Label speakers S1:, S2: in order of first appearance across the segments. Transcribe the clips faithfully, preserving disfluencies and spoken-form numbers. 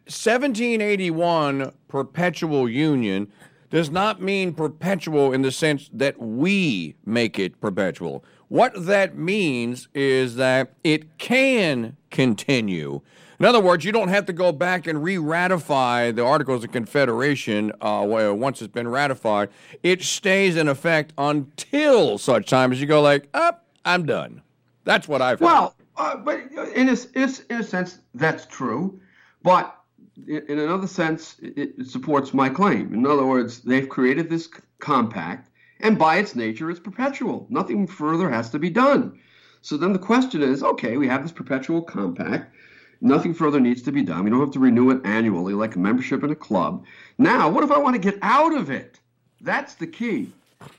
S1: seventeen eighty-one perpetual union does not mean perpetual in the sense that we make it perpetual. What that means is that it can continue. In other words, you don't have to go back and re-ratify the Articles of Confederation uh, once it's been ratified. It stays in effect until such time as you go like, up, oh, I'm done. That's what I've heard.
S2: Well, uh, but in a, in a sense, that's true. But in another sense, it supports my claim. In other words, they've created this compact, and by its nature, it's perpetual. Nothing further has to be done. So then the question is, okay, we have this perpetual compact. Nothing further needs to be done. We don't have to renew it annually like a membership in a club. Now, what if I want to get out of it? That's the key.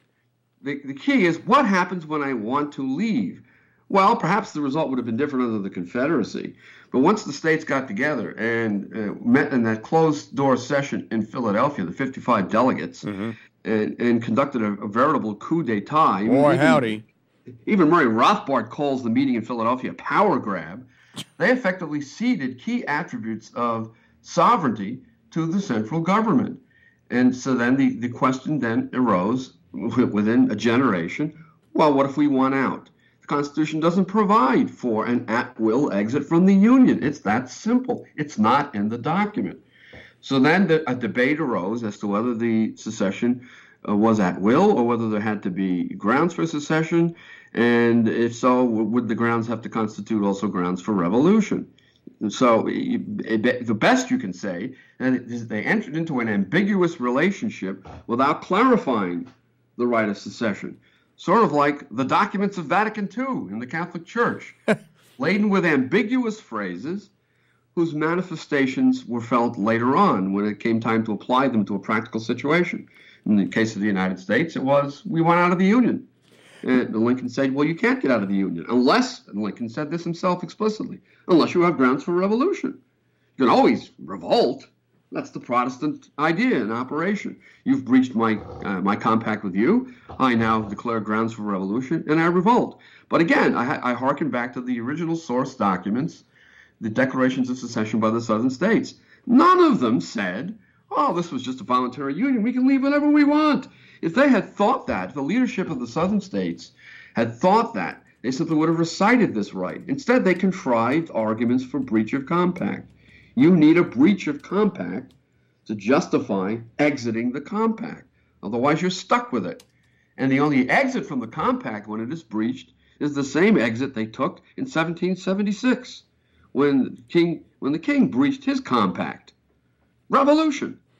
S2: The, the key is what happens when I want to leave? Well, perhaps the result would have been different under the Confederacy. But once the states got together and uh, met in that closed-door session in Philadelphia, the fifty-five delegates, mm-hmm. and, and conducted a, a veritable coup d'etat.
S1: Boy, even, howdy.
S2: Even Murray Rothbard calls the meeting in Philadelphia a power grab. They effectively ceded key attributes of sovereignty to the central government. And so then the, the question then arose within a generation, well, what if we want out? The Constitution doesn't provide for an at-will exit from the Union. It's that simple. It's not in the document. So then the, a debate arose as to whether the secession uh, was at will or whether there had to be grounds for secession. And if so, would the grounds have to constitute also grounds for revolution? And so it, the best you can say is they entered into an ambiguous relationship without clarifying the right of secession. Sort of like the documents of Vatican Two in the Catholic Church, laden with ambiguous phrases whose manifestations were felt later on when it came time to apply them to a practical situation. In the case of the United States, it was, we want out of the Union. And Lincoln said, well, you can't get out of the Union unless, and Lincoln said this himself explicitly, unless you have grounds for revolution. You can always revolt. That's the Protestant idea in operation. You've breached my uh, my compact with you. I now declare grounds for revolution, and I revolt. But again, I, I hearken back to the original source documents, the declarations of secession by the Southern states. None of them said, oh, this was just a voluntary union. We can leave whenever we want. If they had thought that, if the leadership of the Southern states had thought that, they simply would have recited this right. Instead, they contrived arguments for breach of compact. You need a breach of compact to justify exiting the compact. Otherwise, you're stuck with it. And the only exit from the compact when it is breached is the same exit they took in seventeen seventy-six when King when the king breached his compact. Revolution.